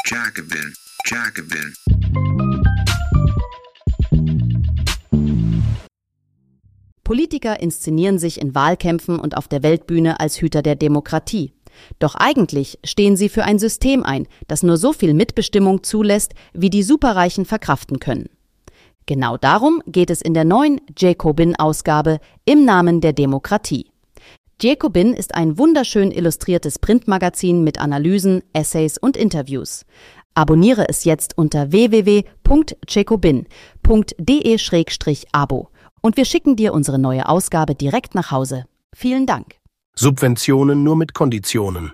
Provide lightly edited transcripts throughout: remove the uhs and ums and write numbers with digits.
Jacobin, Jacobin. Politiker inszenieren sich in Wahlkämpfen und auf der Weltbühne als Hüter der Demokratie. Doch eigentlich stehen sie für ein System ein, das nur so viel Mitbestimmung zulässt, wie die Superreichen verkraften können. Genau darum geht es in der neuen Jacobin-Ausgabe im Namen der Demokratie. Jacobin ist ein wunderschön illustriertes Printmagazin mit Analysen, Essays und Interviews. Abonniere es jetzt unter www.jacobin.de/abo und wir schicken dir unsere neue Ausgabe direkt nach Hause. Vielen Dank. Subventionen nur mit Konditionen.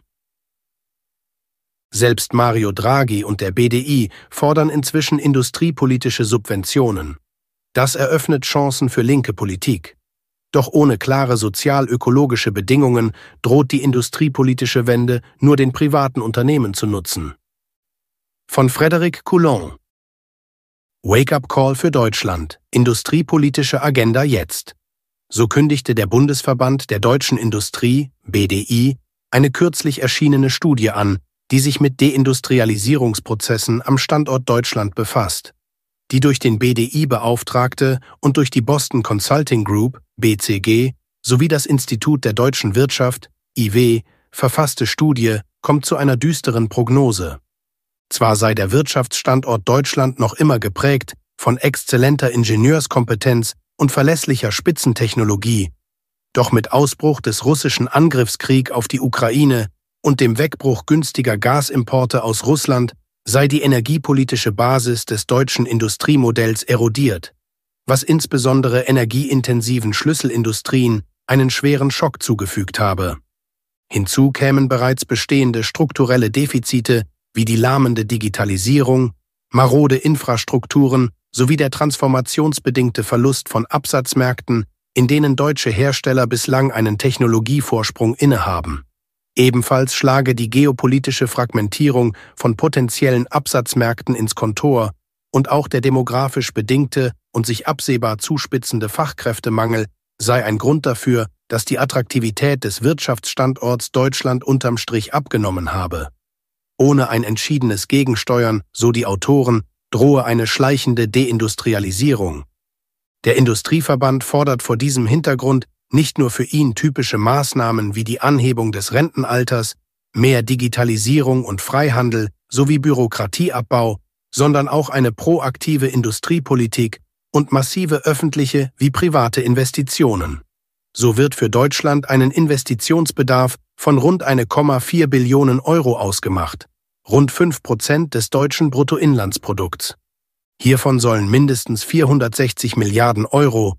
Selbst Mario Draghi und der BDI fordern inzwischen industriepolitische Subventionen. Das eröffnet Chancen für linke Politik. Doch ohne klare sozial-ökologische Bedingungen droht die industriepolitische Wende nur den privaten Unternehmen zu nutzen. Von Frédéric Coulon. Wake-up-Call für Deutschland. Industriepolitische Agenda jetzt. So kündigte der Bundesverband der deutschen Industrie, BDI, eine kürzlich erschienene Studie an, die sich mit Deindustrialisierungsprozessen am Standort Deutschland befasst. Die durch den BDI beauftragte und durch die Boston Consulting Group, BCG, sowie das Institut der deutschen Wirtschaft, IW, verfasste Studie kommt zu einer düsteren Prognose. Zwar sei der Wirtschaftsstandort Deutschland noch immer geprägt von exzellenter Ingenieurskompetenz und verlässlicher Spitzentechnologie, doch mit Ausbruch des russischen Angriffskriegs auf die Ukraine und dem Wegbruch günstiger Gasimporte aus Russland sei die energiepolitische Basis des deutschen Industriemodells erodiert, was insbesondere energieintensiven Schlüsselindustrien einen schweren Schock zugefügt habe. Hinzu kämen bereits bestehende strukturelle Defizite wie die lahmende Digitalisierung, marode Infrastrukturen sowie der transformationsbedingte Verlust von Absatzmärkten, in denen deutsche Hersteller bislang einen Technologievorsprung innehaben. Ebenfalls schlage die geopolitische Fragmentierung von potenziellen Absatzmärkten ins Kontor und auch der demografisch bedingte und sich absehbar zuspitzende Fachkräftemangel sei ein Grund dafür, dass die Attraktivität des Wirtschaftsstandorts Deutschland unterm Strich abgenommen habe. Ohne ein entschiedenes Gegensteuern, so die Autoren, drohe eine schleichende Deindustrialisierung. Der Industrieverband fordert vor diesem Hintergrund nicht nur für ihn typische Maßnahmen wie die Anhebung des Rentenalters, mehr Digitalisierung und Freihandel sowie Bürokratieabbau, sondern auch eine proaktive Industriepolitik und massive öffentliche wie private Investitionen. So wird für Deutschland einen Investitionsbedarf von rund 1,4 Billionen Euro ausgemacht, rund 5% des deutschen Bruttoinlandsprodukts. Hiervon sollen mindestens 460 Milliarden Euro,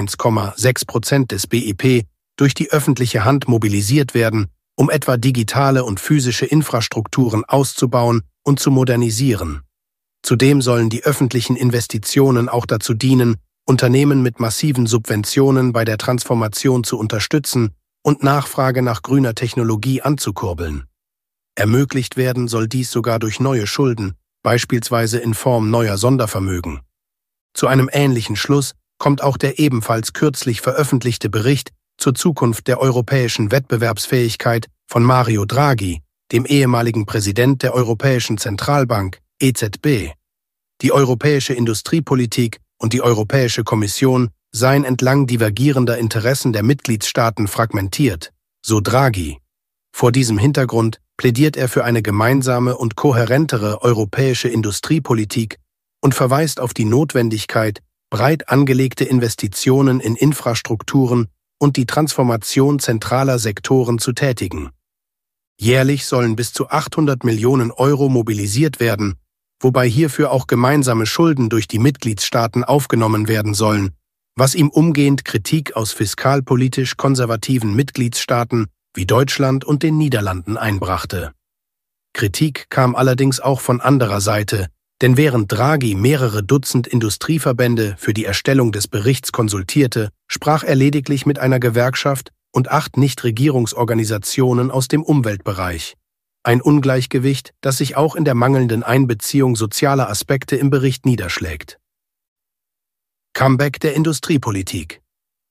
1,6% des BIP, durch die öffentliche Hand mobilisiert werden, um etwa digitale und physische Infrastrukturen auszubauen und zu modernisieren. Zudem sollen die öffentlichen Investitionen auch dazu dienen, Unternehmen mit massiven Subventionen bei der Transformation zu unterstützen und Nachfrage nach grüner Technologie anzukurbeln. Ermöglicht werden soll dies sogar durch neue Schulden, beispielsweise in Form neuer Sondervermögen. Zu einem ähnlichen Schluss kommt auch der ebenfalls kürzlich veröffentlichte Bericht zur Zukunft der europäischen Wettbewerbsfähigkeit von Mario Draghi, dem ehemaligen Präsident der Europäischen Zentralbank, EZB. Die europäische Industriepolitik und die Europäische Kommission seien entlang divergierender Interessen der Mitgliedstaaten fragmentiert, so Draghi. Vor diesem Hintergrund plädiert er für eine gemeinsame und kohärentere europäische Industriepolitik und verweist auf die Notwendigkeit, breit angelegte Investitionen in Infrastrukturen und die Transformation zentraler Sektoren zu tätigen. Jährlich sollen bis zu 800 Millionen Euro mobilisiert werden, wobei hierfür auch gemeinsame Schulden durch die Mitgliedstaaten aufgenommen werden sollen, was ihm umgehend Kritik aus fiskalpolitisch konservativen Mitgliedstaaten wie Deutschland und den Niederlanden einbrachte. Kritik kam allerdings auch von anderer Seite, denn während Draghi mehrere Dutzend Industrieverbände für die Erstellung des Berichts konsultierte, sprach er lediglich mit einer Gewerkschaft und 8 Nichtregierungsorganisationen aus dem Umweltbereich. Ein Ungleichgewicht, das sich auch in der mangelnden Einbeziehung sozialer Aspekte im Bericht niederschlägt. Comeback der Industriepolitik.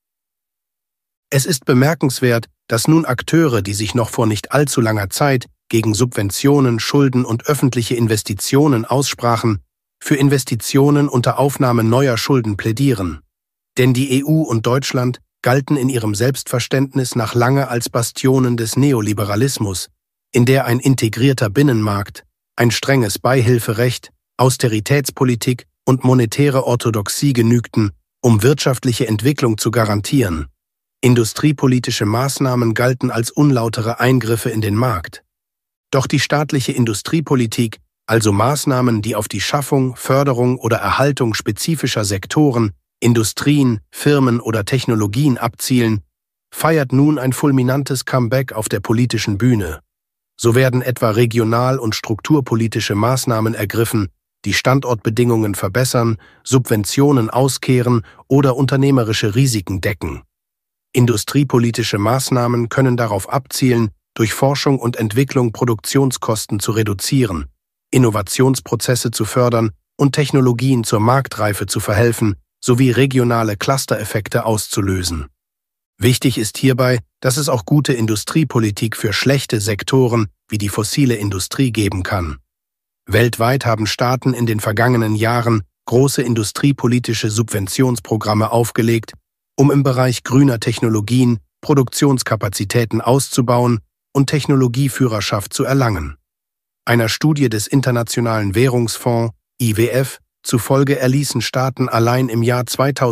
Es ist bemerkenswert, dass nun Akteure, die sich noch vor nicht allzu langer Zeit gegen Subventionen, Schulden und öffentliche Investitionen aussprachen, für Investitionen unter Aufnahme neuer Schulden plädieren. Denn die EU und Deutschland galten in ihrem Selbstverständnis nach lange als Bastionen des Neoliberalismus, in der ein integrierter Binnenmarkt, ein strenges Beihilferecht, Austeritätspolitik und monetäre Orthodoxie genügten, um wirtschaftliche Entwicklung zu garantieren. Industriepolitische Maßnahmen galten als unlautere Eingriffe in den Markt. Doch die staatliche Industriepolitik, also Maßnahmen, die auf die Schaffung, Förderung oder Erhaltung spezifischer Sektoren, Industrien, Firmen oder Technologien abzielen, feiert nun ein fulminantes Comeback auf der politischen Bühne. So werden etwa regional- und strukturpolitische Maßnahmen ergriffen, die Standortbedingungen verbessern, Subventionen auskehren oder unternehmerische Risiken decken. Industriepolitische Maßnahmen können darauf abzielen, durch Forschung und Entwicklung Produktionskosten zu reduzieren, Innovationsprozesse zu fördern und Technologien zur Marktreife zu verhelfen, sowie regionale Clustereffekte auszulösen. Wichtig ist hierbei, dass es auch gute Industriepolitik für schlechte Sektoren wie die fossile Industrie geben kann. Weltweit haben Staaten in den vergangenen Jahren große industriepolitische Subventionsprogramme aufgelegt, um im Bereich grüner Technologien Produktionskapazitäten auszubauen und Technologieführerschaft zu erlangen. Einer Studie des Internationalen Währungsfonds IWF zufolge erließen Staaten allein im Jahr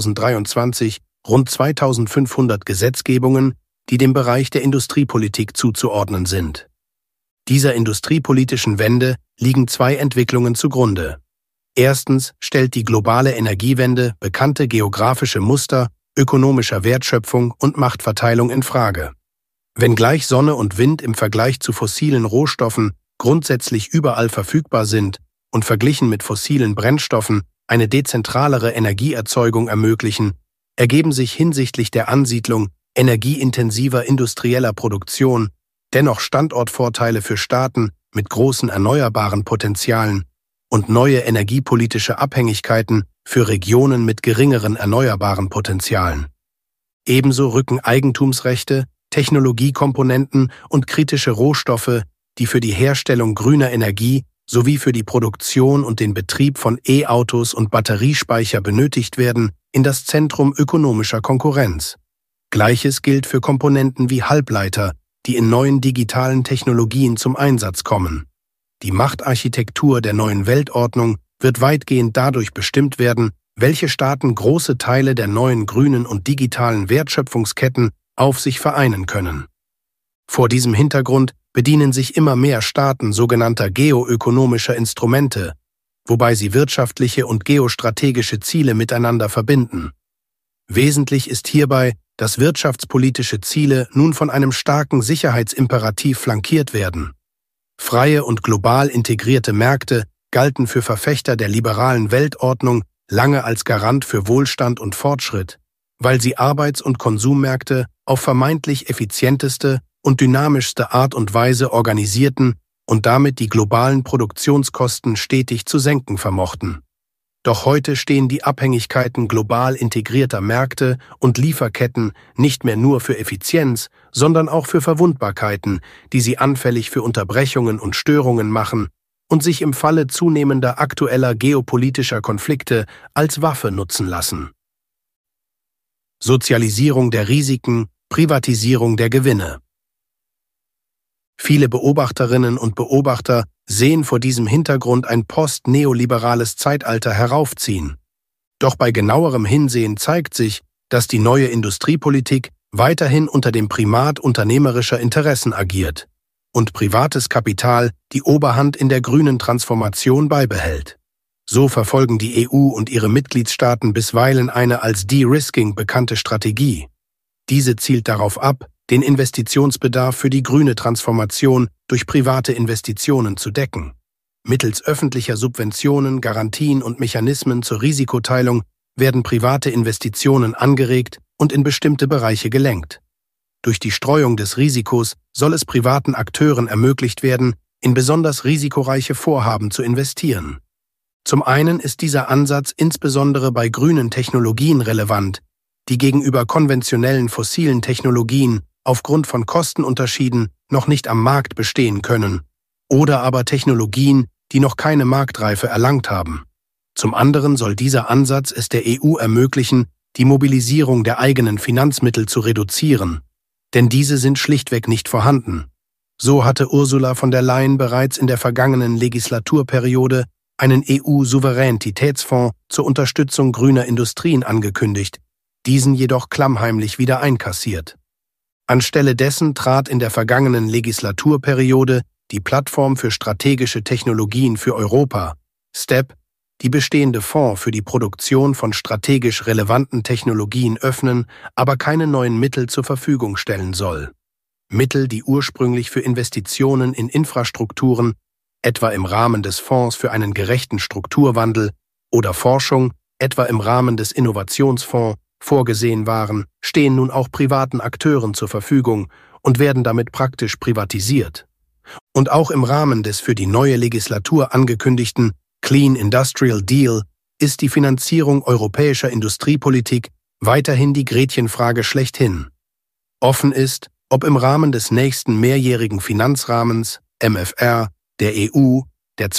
2023 rund 2500 Gesetzgebungen, die dem Bereich der Industriepolitik zuzuordnen sind. Dieser industriepolitischen Wende liegen zwei Entwicklungen zugrunde. Erstens stellt die globale Energiewende bekannte geografische Muster ökonomischer Wertschöpfung und Machtverteilung in Frage. Wenngleich Sonne und Wind im Vergleich zu fossilen Rohstoffen grundsätzlich überall verfügbar sind und verglichen mit fossilen Brennstoffen eine dezentralere Energieerzeugung ermöglichen, ergeben sich hinsichtlich der Ansiedlung energieintensiver industrieller Produktion dennoch Standortvorteile für Staaten mit großen erneuerbaren Potenzialen und neue energiepolitische Abhängigkeiten für Regionen mit geringeren erneuerbaren Potenzialen. Ebenso rücken Eigentumsrechte, Technologiekomponenten und kritische Rohstoffe, die für die Herstellung grüner Energie sowie für die Produktion und den Betrieb von E-Autos und Batteriespeicher benötigt werden, in das Zentrum ökonomischer Konkurrenz. Gleiches gilt für Komponenten wie Halbleiter, die in neuen digitalen Technologien zum Einsatz kommen. Die Machtarchitektur der neuen Weltordnung wird weitgehend dadurch bestimmt werden, welche Staaten große Teile der neuen grünen und digitalen Wertschöpfungsketten auf sich vereinen können. Vor diesem Hintergrund bedienen sich immer mehr Staaten sogenannter geoökonomischer Instrumente, wobei sie wirtschaftliche und geostrategische Ziele miteinander verbinden. Wesentlich ist hierbei, dass wirtschaftspolitische Ziele nun von einem starken Sicherheitsimperativ flankiert werden. Freie und global integrierte Märkte galten für Verfechter der liberalen Weltordnung lange als Garant für Wohlstand und Fortschritt, weil sie Arbeits- und Konsummärkte auf vermeintlich effizienteste und dynamischste Art und Weise organisierten und damit die globalen Produktionskosten stetig zu senken vermochten. Doch heute stehen die Abhängigkeiten global integrierter Märkte und Lieferketten nicht mehr nur für Effizienz, sondern auch für Verwundbarkeiten, die sie anfällig für Unterbrechungen und Störungen machen und sich im Falle zunehmender aktueller geopolitischer Konflikte als Waffe nutzen lassen. Sozialisierung der Risiken, Privatisierung der Gewinne. Viele Beobachterinnen und Beobachter sehen vor diesem Hintergrund ein post-neoliberales Zeitalter heraufziehen. Doch bei genauerem Hinsehen zeigt sich, dass die neue Industriepolitik weiterhin unter dem Primat unternehmerischer Interessen agiert und privates Kapital die Oberhand in der grünen Transformation beibehält. So verfolgen die EU und ihre Mitgliedstaaten bisweilen eine als De-Risking bekannte Strategie. Diese zielt darauf ab, den Investitionsbedarf für die grüne Transformation durch private Investitionen zu decken. Mittels öffentlicher Subventionen, Garantien und Mechanismen zur Risikoteilung werden private Investitionen angeregt und in bestimmte Bereiche gelenkt. Durch die Streuung des Risikos soll es privaten Akteuren ermöglicht werden, in besonders risikoreiche Vorhaben zu investieren. Zum einen ist dieser Ansatz insbesondere bei grünen Technologien relevant, die gegenüber konventionellen fossilen Technologien aufgrund von Kostenunterschieden noch nicht am Markt bestehen können oder aber Technologien, die noch keine Marktreife erlangt haben. Zum anderen soll dieser Ansatz es der EU ermöglichen, die Mobilisierung der eigenen Finanzmittel zu reduzieren, denn diese sind schlichtweg nicht vorhanden. So hatte Ursula von der Leyen bereits in der vergangenen Legislaturperiode einen EU-Souveränitätsfonds zur Unterstützung grüner Industrien angekündigt, diesen jedoch klammheimlich wieder einkassiert. Anstelle dessen trat in der vergangenen Legislaturperiode die Plattform für strategische Technologien für Europa, STEP, die bestehende Fonds für die Produktion von strategisch relevanten Technologien öffnen, aber keine neuen Mittel zur Verfügung stellen soll. Mittel, die ursprünglich für Investitionen in Infrastrukturen, etwa im Rahmen des Fonds für einen gerechten Strukturwandel oder Forschung, etwa im Rahmen des Innovationsfonds, vorgesehen waren, stehen nun auch privaten Akteuren zur Verfügung und werden damit praktisch privatisiert. Und auch im Rahmen des für die neue Legislatur angekündigten Clean Industrial Deal ist die Finanzierung europäischer Industriepolitik weiterhin die Gretchenfrage schlechthin. Offen ist, ob im Rahmen des nächsten mehrjährigen Finanzrahmens, MFR, der EU, der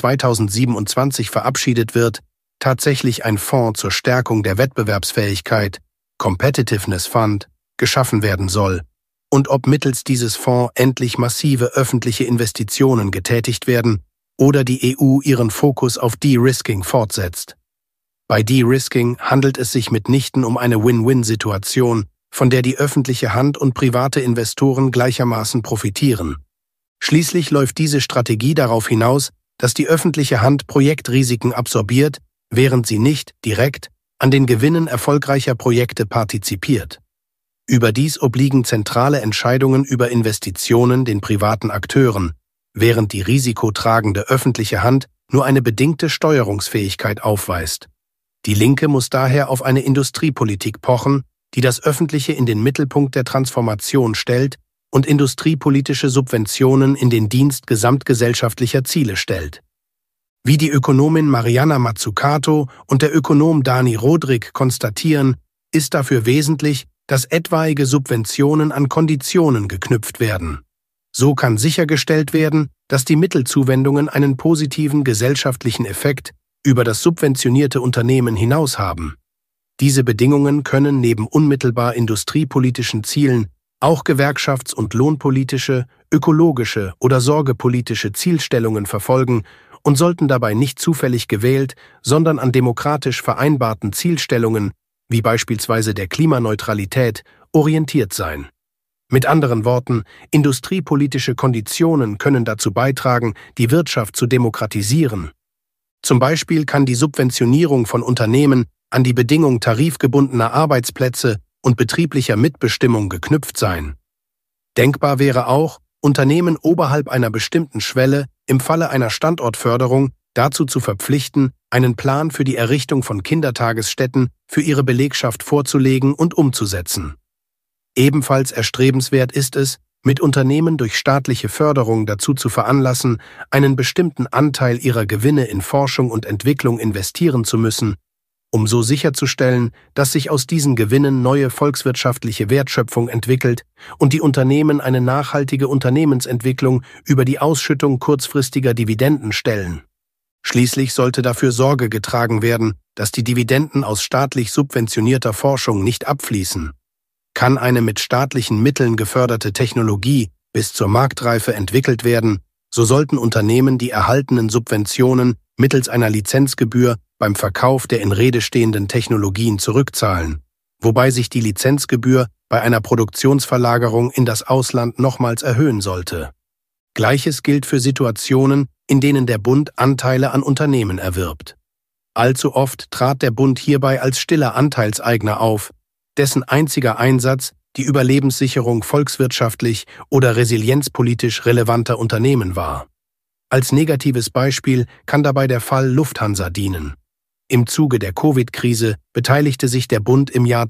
2027 verabschiedet wird, tatsächlich ein Fonds zur Stärkung der Wettbewerbsfähigkeit, Competitiveness Fund, geschaffen werden soll und ob mittels dieses Fonds endlich massive öffentliche Investitionen getätigt werden oder die EU ihren Fokus auf De-Risking fortsetzt. Bei De-Risking handelt es sich mitnichten um eine Win-Win-Situation, von der die öffentliche Hand und private Investoren gleichermaßen profitieren. Schließlich läuft diese Strategie darauf hinaus, dass die öffentliche Hand Projektrisiken absorbiert, während sie nicht direkt an den Gewinnen erfolgreicher Projekte partizipiert. Überdies obliegen zentrale Entscheidungen über Investitionen den privaten Akteuren, während die risikotragende öffentliche Hand nur eine bedingte Steuerungsfähigkeit aufweist. Die Linke muss daher auf eine Industriepolitik pochen, die das Öffentliche in den Mittelpunkt der Transformation stellt und industriepolitische Subventionen in den Dienst gesamtgesellschaftlicher Ziele stellt. Wie die Ökonomin Mariana Mazzucato und der Ökonom Dani Rodrik konstatieren, ist dafür wesentlich, dass etwaige Subventionen an Konditionen geknüpft werden. So kann sichergestellt werden, dass die Mittelzuwendungen einen positiven gesellschaftlichen Effekt über das subventionierte Unternehmen hinaus haben. Diese Bedingungen können neben unmittelbar industriepolitischen Zielen auch gewerkschafts- und lohnpolitische, ökologische oder sorgepolitische Zielstellungen verfolgen und sollten dabei nicht zufällig gewählt, sondern an demokratisch vereinbarten Zielstellungen, wie beispielsweise der Klimaneutralität, orientiert sein. Mit anderen Worten, industriepolitische Konditionen können dazu beitragen, die Wirtschaft zu demokratisieren. Zum Beispiel kann die Subventionierung von Unternehmen an die Bedingung tarifgebundener Arbeitsplätze und betrieblicher Mitbestimmung geknüpft sein. Denkbar wäre auch, Unternehmen oberhalb einer bestimmten Schwelle im Falle einer Standortförderung dazu zu verpflichten, einen Plan für die Errichtung von Kindertagesstätten für ihre Belegschaft vorzulegen und umzusetzen. Ebenfalls erstrebenswert ist es, mit Unternehmen durch staatliche Förderung dazu zu veranlassen, einen bestimmten Anteil ihrer Gewinne in Forschung und Entwicklung investieren zu müssen, um so sicherzustellen, dass sich aus diesen Gewinnen neue volkswirtschaftliche Wertschöpfung entwickelt und die Unternehmen eine nachhaltige Unternehmensentwicklung über die Ausschüttung kurzfristiger Dividenden stellen. Schließlich sollte dafür Sorge getragen werden, dass die Dividenden aus staatlich subventionierter Forschung nicht abfließen. Kann eine mit staatlichen Mitteln geförderte Technologie bis zur Marktreife entwickelt werden, so sollten Unternehmen die erhaltenen Subventionen mittels einer Lizenzgebühr beim Verkauf der in Rede stehenden Technologien zurückzahlen, wobei sich die Lizenzgebühr bei einer Produktionsverlagerung in das Ausland nochmals erhöhen sollte. Gleiches gilt für Situationen, in denen der Bund Anteile an Unternehmen erwirbt. Allzu oft trat der Bund hierbei als stiller Anteilseigner auf, dessen einziger Einsatz die Überlebenssicherung volkswirtschaftlich oder resilienzpolitisch relevanter Unternehmen war. Als negatives Beispiel kann dabei der Fall Lufthansa dienen. Im Zuge der Covid-Krise beteiligte sich der Bund im Jahr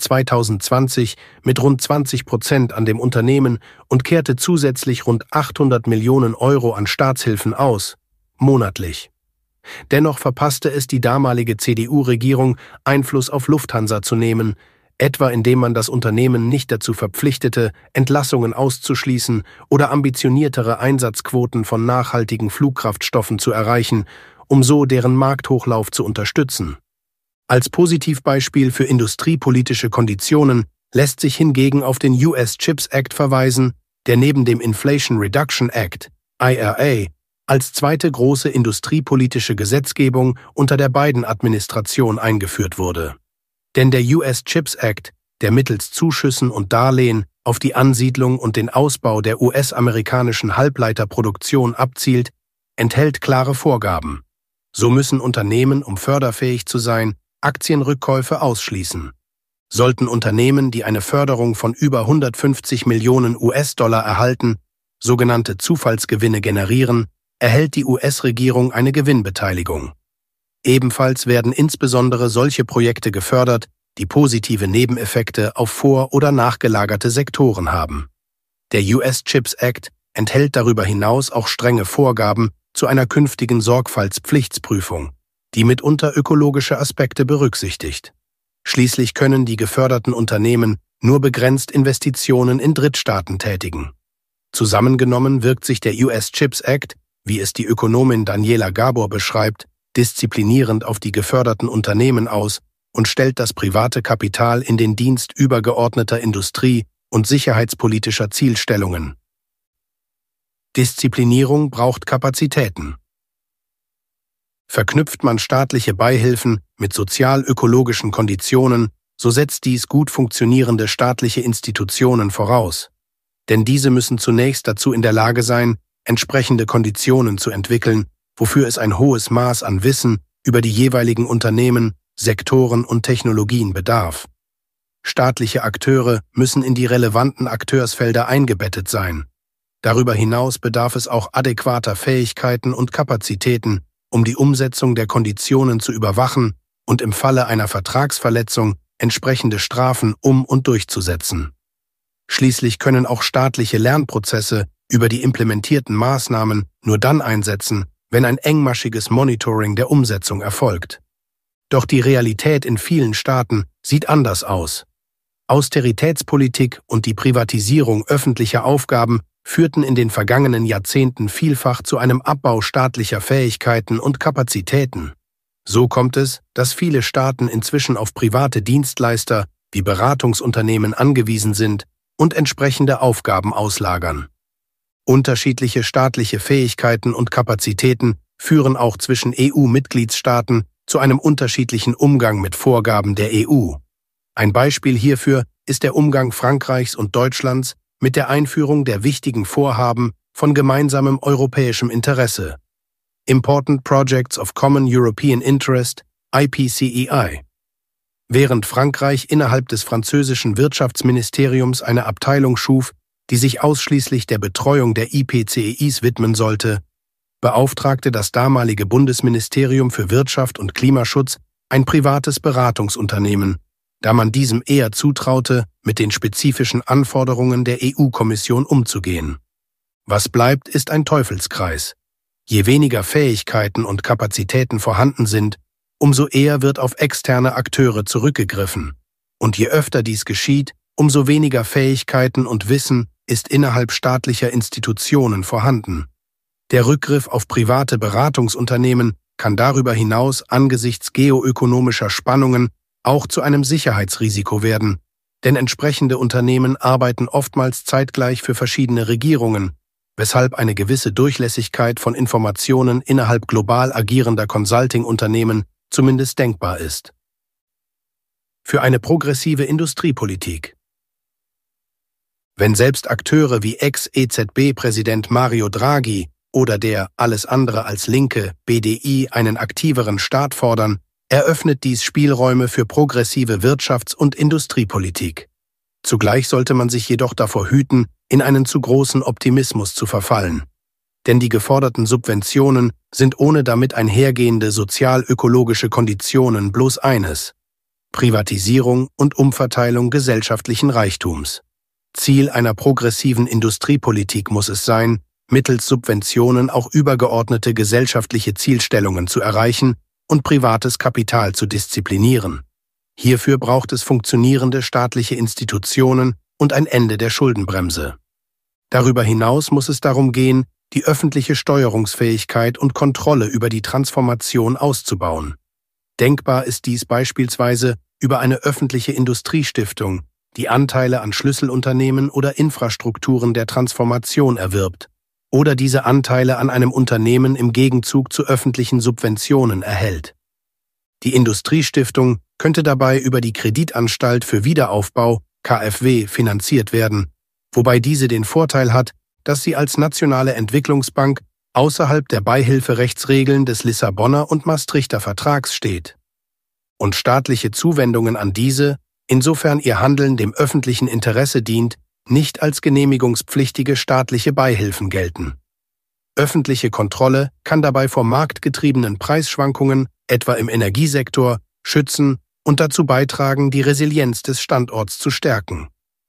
2020 mit rund 20% an dem Unternehmen und kehrte zusätzlich rund 800 Millionen Euro an Staatshilfen aus, monatlich. Dennoch verpasste es die damalige CDU-Regierung, Einfluss auf Lufthansa zu nehmen. etwa indem man das Unternehmen nicht dazu verpflichtete, Entlassungen auszuschließen oder ambitioniertere Einsatzquoten von nachhaltigen Flugkraftstoffen zu erreichen, um so deren Markthochlauf zu unterstützen. Als Positivbeispiel für industriepolitische Konditionen lässt sich hingegen auf den US Chips Act verweisen, der neben dem Inflation Reduction Act, IRA, als zweite große industriepolitische Gesetzgebung unter der Biden-Administration eingeführt wurde. Denn der US Chips Act, der mittels Zuschüssen und Darlehen auf die Ansiedlung und den Ausbau der US-amerikanischen Halbleiterproduktion abzielt, enthält klare Vorgaben. So müssen Unternehmen, um förderfähig zu sein, Aktienrückkäufe ausschließen. Sollten Unternehmen, die eine Förderung von über 150 Millionen US-Dollar erhalten, sogenannte Zufallsgewinne generieren, erhält die US-Regierung eine Gewinnbeteiligung. Ebenfalls werden insbesondere solche Projekte gefördert, die positive Nebeneffekte auf vor- oder nachgelagerte Sektoren haben. Der US Chips Act enthält darüber hinaus auch strenge Vorgaben zu einer künftigen Sorgfaltspflichtsprüfung, die mitunter ökologische Aspekte berücksichtigt. Schließlich können die geförderten Unternehmen nur begrenzt Investitionen in Drittstaaten tätigen. Zusammengenommen wirkt sich der US Chips Act, wie es die Ökonomin Daniela Gabor beschreibt, disziplinierend auf die geförderten Unternehmen aus und stellt das private Kapital in den Dienst übergeordneter Industrie- und sicherheitspolitischer Zielstellungen. Disziplinierung braucht Kapazitäten. Verknüpft man staatliche Beihilfen mit sozial-ökologischen Konditionen, so setzt dies gut funktionierende staatliche Institutionen voraus. Denn diese müssen zunächst dazu in der Lage sein, entsprechende Konditionen zu entwickeln, wofür es ein hohes Maß an Wissen über die jeweiligen Unternehmen, Sektoren und Technologien bedarf. Staatliche Akteure müssen in die relevanten Akteursfelder eingebettet sein. Darüber hinaus bedarf es auch adäquater Fähigkeiten und Kapazitäten, um die Umsetzung der Konditionen zu überwachen und im Falle einer Vertragsverletzung entsprechende Strafen und durchzusetzen. Schließlich können auch staatliche Lernprozesse über die implementierten Maßnahmen nur dann einsetzen, wenn ein engmaschiges Monitoring der Umsetzung erfolgt. Doch die Realität in vielen Staaten sieht anders aus. Austeritätspolitik und die Privatisierung öffentlicher Aufgaben führten in den vergangenen Jahrzehnten vielfach zu einem Abbau staatlicher Fähigkeiten und Kapazitäten. So kommt es, dass viele Staaten inzwischen auf private Dienstleister wie Beratungsunternehmen angewiesen sind und entsprechende Aufgaben auslagern. Unterschiedliche staatliche Fähigkeiten und Kapazitäten führen auch zwischen EU-Mitgliedstaaten zu einem unterschiedlichen Umgang mit Vorgaben der EU. Ein Beispiel hierfür ist der Umgang Frankreichs und Deutschlands mit der Einführung der wichtigen Vorhaben von gemeinsamem europäischem Interesse, Important Projects of Common European Interest, IPCEI. Während Frankreich innerhalb des französischen Wirtschaftsministeriums eine Abteilung schuf, die sich ausschließlich der Betreuung der IPCEIs widmen sollte, beauftragte das damalige Bundesministerium für Wirtschaft und Klimaschutz ein privates Beratungsunternehmen, da man diesem eher zutraute, mit den spezifischen Anforderungen der EU-Kommission umzugehen. Was bleibt, ist ein Teufelskreis. Je weniger Fähigkeiten und Kapazitäten vorhanden sind, umso eher wird auf externe Akteure zurückgegriffen. Und je öfter dies geschieht, umso weniger Fähigkeiten und Wissen ist innerhalb staatlicher Institutionen vorhanden. Der Rückgriff auf private Beratungsunternehmen kann darüber hinaus angesichts geoökonomischer Spannungen auch zu einem Sicherheitsrisiko werden, denn entsprechende Unternehmen arbeiten oftmals zeitgleich für verschiedene Regierungen, weshalb eine gewisse Durchlässigkeit von Informationen innerhalb global agierender Consulting-Unternehmen zumindest denkbar ist. Für eine progressive Industriepolitik. Wenn selbst Akteure wie Ex-EZB-Präsident Mario Draghi oder der alles andere als linke BDI einen aktiveren Staat fordern, eröffnet dies Spielräume für progressive Wirtschafts- und Industriepolitik. Zugleich sollte man sich jedoch davor hüten, in einen zu großen Optimismus zu verfallen. Denn die geforderten Subventionen sind ohne damit einhergehende sozial-ökologische Konditionen bloß eines: Privatisierung und Umverteilung gesellschaftlichen Reichtums. Ziel einer progressiven Industriepolitik muss es sein, mittels Subventionen auch übergeordnete gesellschaftliche Zielstellungen zu erreichen und privates Kapital zu disziplinieren. Hierfür braucht es funktionierende staatliche Institutionen und ein Ende der Schuldenbremse. Darüber hinaus muss es darum gehen, die öffentliche Steuerungsfähigkeit und Kontrolle über die Transformation auszubauen. Denkbar ist dies beispielsweise über eine öffentliche Industriestiftung, die Anteile an Schlüsselunternehmen oder Infrastrukturen der Transformation erwirbt oder diese Anteile an einem Unternehmen im Gegenzug zu öffentlichen Subventionen erhält. Die Industriestiftung könnte dabei über die Kreditanstalt für Wiederaufbau, KfW, finanziert werden, wobei diese den Vorteil hat, dass sie als nationale Entwicklungsbank außerhalb der Beihilferechtsregeln des Lissabonner und Maastrichter Vertrags steht. Und staatliche Zuwendungen an diese, insofern ihr Handeln dem öffentlichen Interesse dient, nicht als genehmigungspflichtige staatliche Beihilfen gelten. Öffentliche Kontrolle kann dabei vor marktgetriebenen Preisschwankungen, etwa im Energiesektor, schützen und dazu beitragen, die Resilienz des Standorts zu stärken.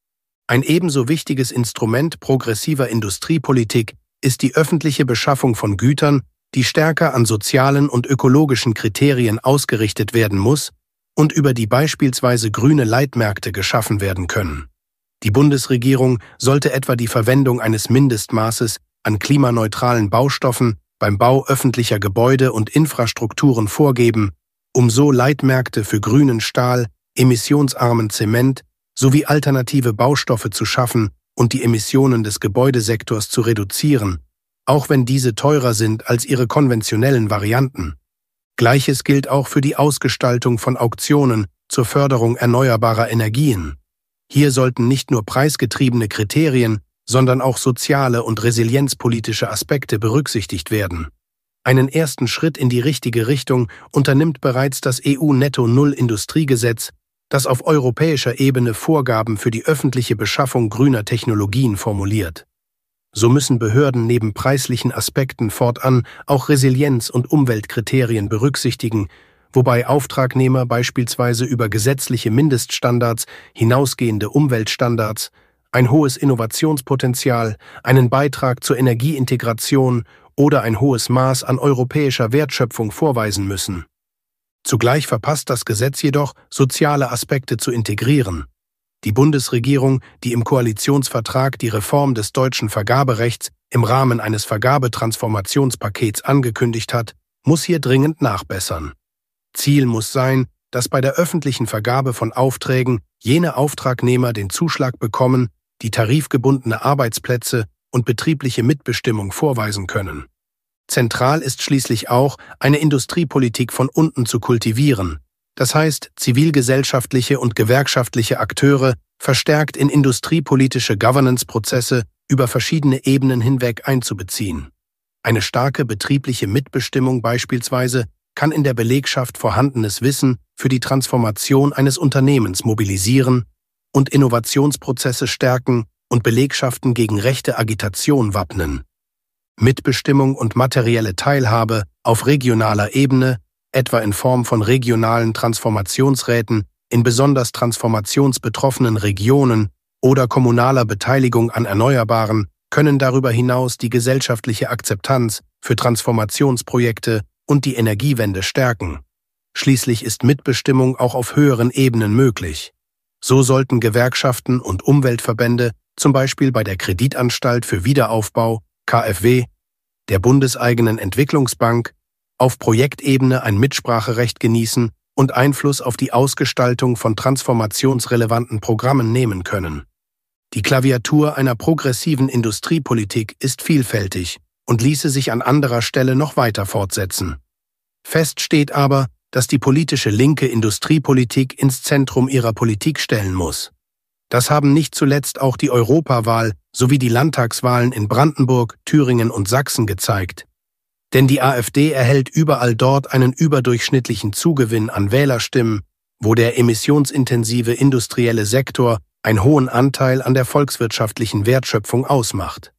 Ein ebenso wichtiges Instrument progressiver Industriepolitik ist die öffentliche Beschaffung von Gütern, die stärker an sozialen und ökologischen Kriterien ausgerichtet werden muss und über die beispielsweise grüne Leitmärkte geschaffen werden können. Die Bundesregierung sollte etwa die Verwendung eines Mindestmaßes an klimaneutralen Baustoffen beim Bau öffentlicher Gebäude und Infrastrukturen vorgeben, um so Leitmärkte für grünen Stahl, emissionsarmen Zement sowie alternative Baustoffe zu schaffen und die Emissionen des Gebäudesektors zu reduzieren, auch wenn diese teurer sind als ihre konventionellen Varianten. Gleiches gilt auch für die Ausgestaltung von Auktionen zur Förderung erneuerbarer Energien. Hier sollten nicht nur preisgetriebene Kriterien, sondern auch soziale und resilienzpolitische Aspekte berücksichtigt werden. Einen ersten Schritt in die richtige Richtung unternimmt bereits das EU-Netto-Null-Industriegesetz, das auf europäischer Ebene Vorgaben für die öffentliche Beschaffung grüner Technologien formuliert. So müssen Behörden neben preislichen Aspekten fortan auch Resilienz- und Umweltkriterien berücksichtigen, wobei Auftragnehmer beispielsweise über gesetzliche Mindeststandards, hinausgehende Umweltstandards, ein hohes Innovationspotenzial, einen Beitrag zur Energieintegration oder ein hohes Maß an europäischer Wertschöpfung vorweisen müssen. Zugleich verpasst das Gesetz jedoch, soziale Aspekte zu integrieren. Die Bundesregierung, die im Koalitionsvertrag die Reform des deutschen Vergaberechts im Rahmen eines Vergabetransformationspakets angekündigt hat, muss hier dringend nachbessern. Ziel muss sein, dass bei der öffentlichen Vergabe von Aufträgen jene Auftragnehmer den Zuschlag bekommen, die tarifgebundene Arbeitsplätze und betriebliche Mitbestimmung vorweisen können. Zentral ist schließlich auch, eine Industriepolitik von unten zu kultivieren, das heißt, zivilgesellschaftliche und gewerkschaftliche Akteure verstärkt in industriepolitische Governance-Prozesse über verschiedene Ebenen hinweg einzubeziehen. Eine starke betriebliche Mitbestimmung beispielsweise kann in der Belegschaft vorhandenes Wissen für die Transformation eines Unternehmens mobilisieren und Innovationsprozesse stärken und Belegschaften gegen rechte Agitation wappnen. Mitbestimmung und materielle Teilhabe auf regionaler Ebene, etwa in Form von regionalen Transformationsräten in besonders transformationsbetroffenen Regionen oder kommunaler Beteiligung an Erneuerbaren, können darüber hinaus die gesellschaftliche Akzeptanz für Transformationsprojekte und die Energiewende stärken. Schließlich ist Mitbestimmung auch auf höheren Ebenen möglich. So sollten Gewerkschaften und Umweltverbände, zum Beispiel bei der Kreditanstalt für Wiederaufbau, KfW, der bundeseigenen Entwicklungsbank, auf Projektebene ein Mitspracherecht genießen und Einfluss auf die Ausgestaltung von transformationsrelevanten Programmen nehmen können. Die Klaviatur einer progressiven Industriepolitik ist vielfältig und ließe sich an anderer Stelle noch weiter fortsetzen. Fest steht aber, dass die politische linke Industriepolitik ins Zentrum ihrer Politik stellen muss. Das haben nicht zuletzt auch die Europawahl sowie die Landtagswahlen in Brandenburg, Thüringen und Sachsen gezeigt. Denn die AfD erhält überall dort einen überdurchschnittlichen Zugewinn an Wählerstimmen, wo der emissionsintensive industrielle Sektor einen hohen Anteil an der volkswirtschaftlichen Wertschöpfung ausmacht.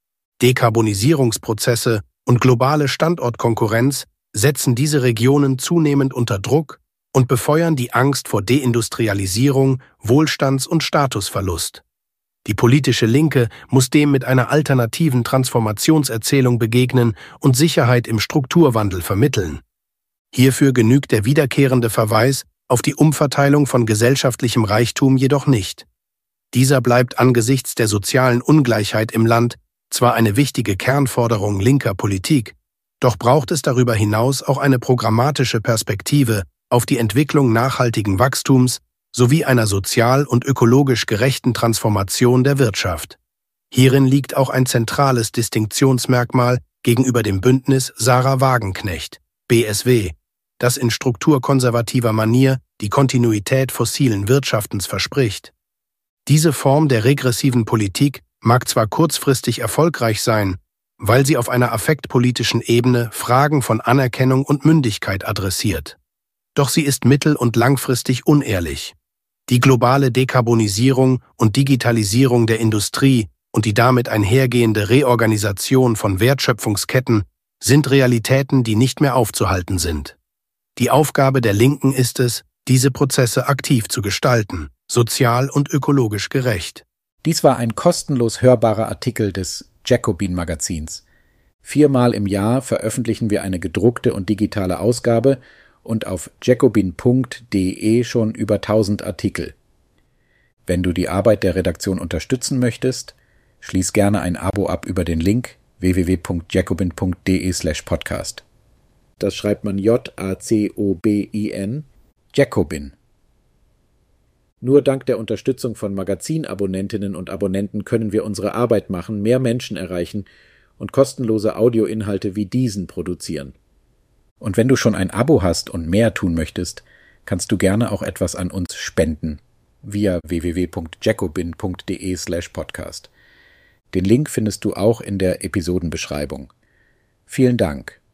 Dekarbonisierungsprozesse und globale Standortkonkurrenz setzen diese Regionen zunehmend unter Druck und befeuern die Angst vor Deindustrialisierung, Wohlstands- und Statusverlust. Die politische Linke muss dem mit einer alternativen Transformationserzählung begegnen und Sicherheit im Strukturwandel vermitteln. Hierfür genügt der wiederkehrende Verweis auf die Umverteilung von gesellschaftlichem Reichtum jedoch nicht. Dieser bleibt angesichts der sozialen Ungleichheit im Land zwar eine wichtige Kernforderung linker Politik, doch braucht es darüber hinaus auch eine programmatische Perspektive auf die Entwicklung nachhaltigen Wachstums sowie einer sozial und ökologisch gerechten Transformation der Wirtschaft. Hierin liegt auch ein zentrales Distinktionsmerkmal gegenüber dem Bündnis Sarah Wagenknecht, BSW, das in strukturkonservativer Manier die Kontinuität fossilen Wirtschaftens verspricht. Diese Form der regressiven Politik mag zwar kurzfristig erfolgreich sein, weil sie auf einer affektpolitischen Ebene Fragen von Anerkennung und Mündigkeit adressiert. Doch sie ist mittel- und langfristig unehrlich. Die globale Dekarbonisierung und Digitalisierung der Industrie und die damit einhergehende Reorganisation von Wertschöpfungsketten sind Realitäten, die nicht mehr aufzuhalten sind. Die Aufgabe der Linken ist es, diese Prozesse aktiv zu gestalten, sozial und ökologisch gerecht. Dies war ein kostenlos hörbarer Artikel des Jacobin-Magazins. 4-mal im Jahr veröffentlichen wir eine gedruckte und digitale Ausgabe und auf jacobin.de schon über 1000 Artikel. Wenn du die Arbeit der Redaktion unterstützen möchtest, schließ gerne ein Abo ab über den Link www.jacobin.de/podcast. Das schreibt man Jacobin, Jacobin. Nur dank der Unterstützung von Magazinabonnentinnen und Abonnenten können wir unsere Arbeit machen, mehr Menschen erreichen und kostenlose Audioinhalte wie diesen produzieren. Und wenn du schon ein Abo hast und mehr tun möchtest, kannst du gerne auch etwas an uns spenden via www.jacobin.de/podcast. Den Link findest du auch in der Episodenbeschreibung. Vielen Dank.